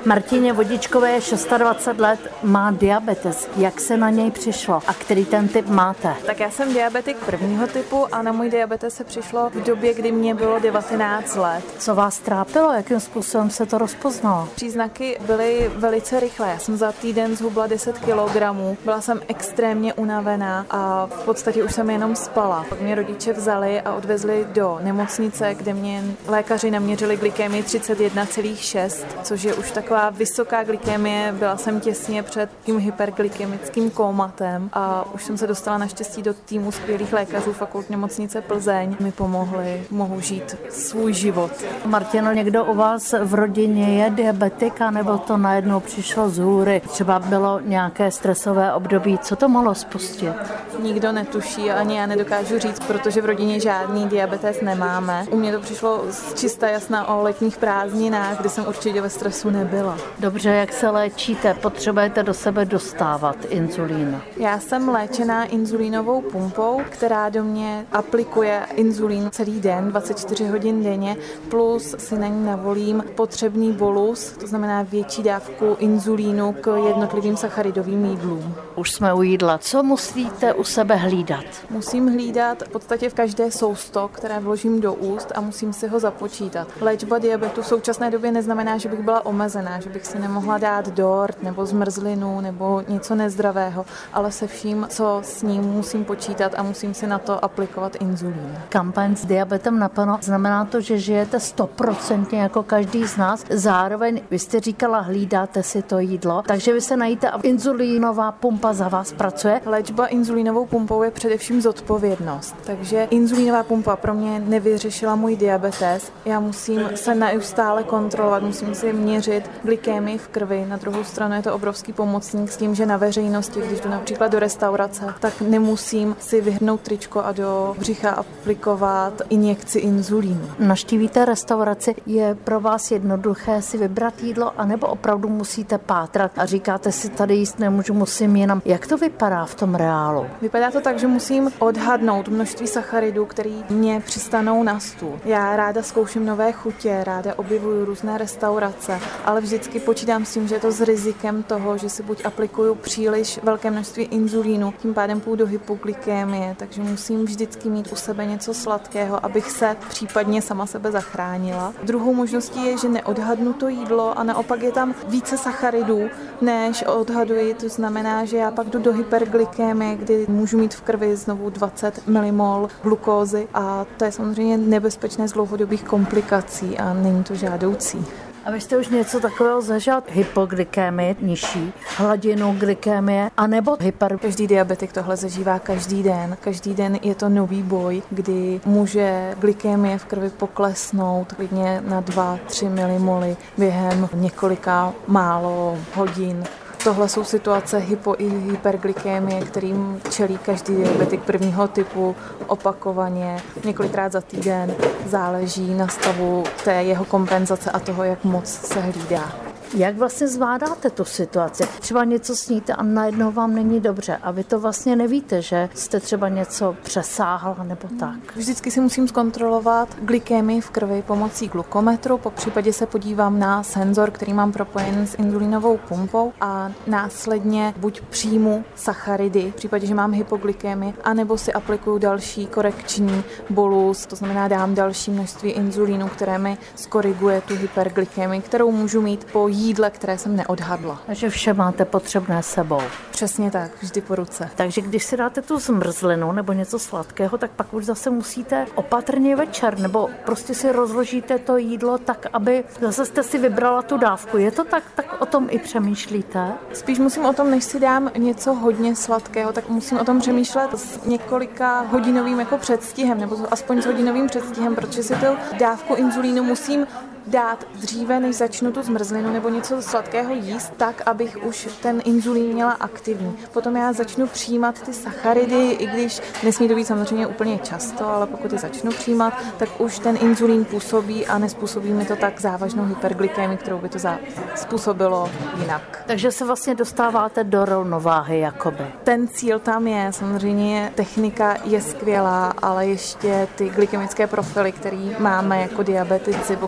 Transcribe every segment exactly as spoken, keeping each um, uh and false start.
Martině Vodičkové je dvacet šest let, má diabetes. Jak se na něj přišlo a který ten typ máte? Tak já jsem diabetik prvního typu a na můj diabetes se přišlo v době, kdy mě bylo devatenáct let. Co vás trápilo? Jakým způsobem se to rozpoznalo? Příznaky byly velice rychlé. Já jsem za týden zhubla deset kilogramů. Byla jsem extrémně unavená a v podstatě už jsem jenom spala. Pak mě rodiče vzali a odvezli do nemocnice, kde mě lékaři naměřili glykémii třicet jedna celá šest, což je už taková vysoká glykémie. Byla jsem těsně před tím hyperglykemickým kómatem a už jsem se dostala naštěstí do týmu skvělých lékařů Fakultní nemocnice Plzeň. Mi pomohli, mohu žít svůj život. Martino, někdo u vás v rodině je diabetika, nebo to najednou přišlo z hůry? Třeba bylo nějaké stresové období, co to mohlo spustit? Nikdo netuší, ani já nedokážu říct, protože v rodině žádný diabetes nemáme. U mě to přišlo z čista jasna o letních prázdninách, kdy jsem určitě ve stresu nebyla. Dobře, jak se léčíte? Potřebujete do sebe dostávat inzulín? Já jsem léčená inzulínovou pumpou, která do mě aplikuje inzulín celý den, dvacet čtyři hodin denně, plus si na ní navolím potřebný bolus, to znamená větší dávku inzulínu k jednotlivým sacharidovým jídlům. Už jsme u jídla. Co musíte u sebe hlídat? Musím hlídat v podstatě v každé sousto, které vložím do úst a musím si ho započítat. Léčba diabetu v současné době neznamená, že bych byla omezená, že bych si nemohla dát dort nebo zmrzlinu nebo něco nezdravého, ale se vším, co s ním musím počítat a musím si na to aplikovat inzulín. Kampaň s diabetem naplno znamená to, že žijete stoprocentně jako každý z nás. Zároveň, vy jste říkala, hlídáte si to jídlo, takže vy se najíte a inzulínová pumpa za vás pracuje. Léčba inzulínovou pumpou je především zodpovědnost. Takže inzulínová pumpa pro mě nevyřešila můj diabetes. Já musím se neustále kontrolovat, musím si měřit glykémii v krvi. Na druhou stranu je to obrovský pomocník s tím, že na veřejnosti, když jdu například do restaurace, tak nemusím si vyhrnout tričko a do břicha aplikovat injekci inzulínu. Naštívíte restauraci, je pro vás jednoduché si vybrat jídlo, anebo opravdu musíte pátrat a říkáte si, tady jíst nemůžu, musím jinam. Jak to vypadá v tom reálu? Vypadá to tak, že musím odhadnout množství sacharidů, který mě přistanou na stůl. Já ráda zkouším nové chutě, ráda objevuju různé restaurace, ale vždycky počítám s tím, že je to s rizikem toho, že si buď aplikuju příliš velké množství inzulínu, tím pádem půjdu do hypoglykémie, takže musím vždycky mít u sebe něco sladkého, abych se případně sama sebe zachránila. Druhou možností je, že neodhadnu to jídlo a naopak je tam více sacharidů, než odhaduji. To znamená, že já pak jdu do hyperglykémie, kdy můžu mít v krvi znovu dvacet milimol glukózy a to je samozřejmě nebezpečné z dlouhodobých komplikací a není to žádoucí. A vy jste už něco takového zažil? Hypoglykémie, nižší hladinu glykémie, anebo hyper? Každý diabetik tohle zažívá každý den. Každý den je to nový boj, kdy může glykémie v krvi poklesnout klidně na dva tři milimoly během několika málo hodin. Tohle jsou situace hypo- i hyperglykémie, kterým čelí každý diabetik prvního typu opakovaně, několikrát za týden. Záleží na stavu té jeho kompenzace a toho, jak moc se hlídá. Jak vlastně zvládáte tu situaci? Třeba něco sníte a najednou vám není dobře a vy to vlastně nevíte, že jste třeba něco přesáhla nebo tak. Vždycky si musím zkontrolovat glykémii v krvi pomocí glukometru, popřípadě se podívám na senzor, který mám propojen s inzulínovou pumpou a následně buď přijmu sacharidy, v případě, že mám hypoglykémii, anebo si aplikuju další korekční bolus, to znamená dám další množství inzulínu, které mi skoriguje tu hyperglykémii, kterou můžu mít po jídle, které jsem neodhadla. Takže vše máte potřebné sebou. Přesně tak, vždy po ruce. Takže když si dáte tu zmrzlinu nebo něco sladkého, tak pak už zase musíte opatrně večer, nebo prostě si rozložíte to jídlo tak, aby zase jste si vybrala tu dávku. Je to tak? Tak o tom i přemýšlíte? Spíš musím o tom, než si dám něco hodně sladkého, tak musím o tom přemýšlet s několika hodinovým jako předstihem, nebo aspoň s hodinovým předstihem, protože si tu dávku inzulínu musím dát dříve, než začnu tu zmrzlinu nebo něco sladkého jíst, tak, abych už ten inzulín měla aktivní. Potom já začnu přijímat ty sacharidy, i když nesmí to být samozřejmě úplně často, ale pokud je začnu přijímat, tak už ten inzulín působí a nespůsobí mi to tak závažnou hyperglykémii, kterou by to způsobilo jinak. Takže se vlastně dostáváte do rovnováhy jakoby. Ten cíl tam je, samozřejmě technika je skvělá, ale ještě ty glykemické profily, které máme jako diabetici, pokud se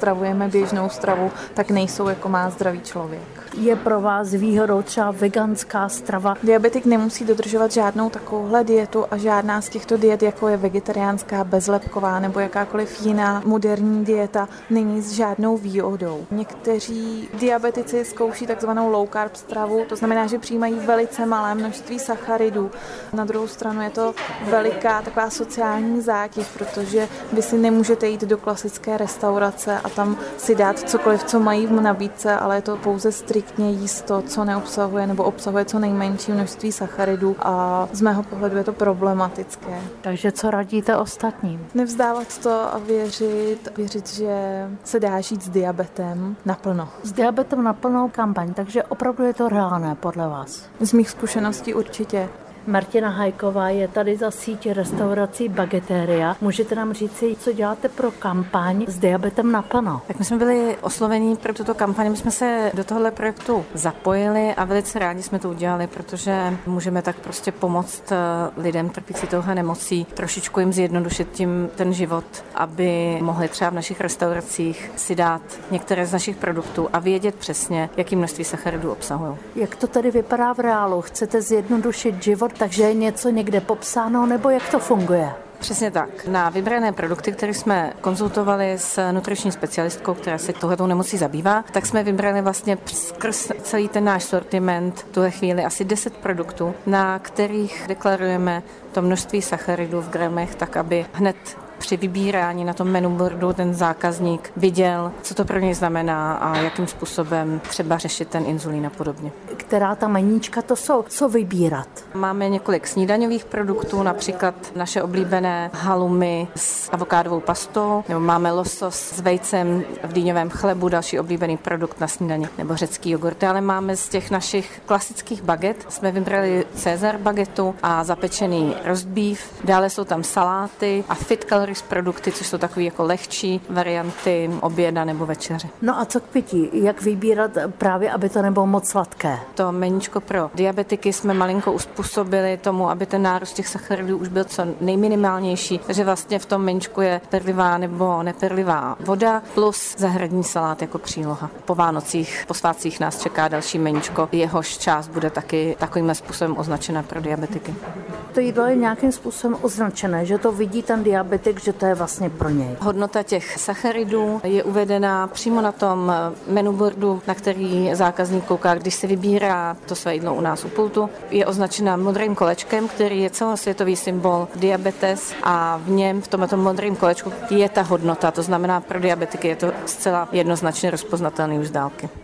stravujeme běžnou stravu, tak nejsou jako má zdravý člověk. Je pro vás výhodou třeba veganská strava? Diabetik nemusí dodržovat žádnou takovouhle dietu a žádná z těchto diet, jako je vegetariánská, bezlepková nebo jakákoliv jiná moderní dieta, není s žádnou výhodou. Někteří diabetici zkouší takzvanou low carb stravu, to znamená, že přijímají velice malé množství sacharidů. Na druhou stranu je to veliká taková sociální zátěž, protože vy si nemůžete jít do klasické restaurace a tam si dát cokoliv, co mají v nabídce, ale je to pouze striktně jíst to, co neobsahuje nebo obsahuje co nejmenší množství sacharidů a z mého pohledu je to problematické. Takže co radíte ostatním? Nevzdávat to a věřit, věřit, že se dá žít s diabetem naplno. S diabetem na plnou kampaň, takže opravdu je to reálné podle vás? Z mých zkušeností určitě. Martina Hajková je tady za síť restaurací Bagetéria. Můžete nám říci, co děláte pro kampaň s diabetem naplno? Tak my jsme byli oslovení pro tuto kampaň, my jsme se do tohohle projektu zapojili a velice rádi jsme to udělali, protože můžeme tak prostě pomoct lidem trpící touhle nemocí, trošičku jim zjednodušit tím ten život, aby mohli třeba v našich restauracích si dát některé z našich produktů a vědět přesně, jaký množství sacharidů obsahují. Jak to tedy vypadá v reálu? Chcete zjednodušit život, takže je něco někde popsáno, nebo jak to funguje? Přesně tak. Na vybrané produkty, které jsme konzultovali s nutriční specialistkou, která se tohletou nemocí zabývá, tak jsme vybrali vlastně skrz celý ten náš sortiment v tuhle chvíli asi deset produktů, na kterých deklarujeme to množství sacharidů v gramech, tak aby hned při vybírání na tom menu boardu ten zákazník viděl, co to pro něj znamená a jakým způsobem třeba řešit ten inzulín a podobně. Která ta meníčka to jsou? Co vybírat? Máme několik snídaňových produktů, například naše oblíbené halumy s avokádovou pastou, nebo máme losos s vejcem v dýňovém chlebu, další oblíbený produkt na snídaně, nebo řecký jogurt. Ale máme z těch našich klasických baget, jsme vybrali Cezar bagetu a zapečený roast beef, dále jsou tam saláty a fit calories produkty, což jsou takové jako lehčí varianty oběda nebo večeře. No a co k pití? Jak vybírat právě, aby to nebylo moc sladké? To meníčko pro diabetiky jsme malinko uspůsobili tomu, aby ten nárůst těch sacharidů už byl co nejminimálnější, takže vlastně v tom meníčku je perlivá nebo neperlivá voda plus zahradní salát jako příloha. Po Vánocích, po svátcích nás čeká další meníčko, jehož část bude taky takovým způsobem označena pro diabetiky. To jídlo je nějakým způsobem označené, že to vidí ten diabetik, že to je vlastně pro něj. Hodnota těch sacharidů je uvedena přímo na tom menu boardu, na který zákazník kouká, když se vybírá to své jídlo u nás u pultu. Je označena modrým kolečkem, který je celosvětový symbol diabetes a v něm, v tomto modrém kolečku, je ta hodnota. To znamená, pro diabetiky je to zcela jednoznačně rozpoznatelný už z dálky.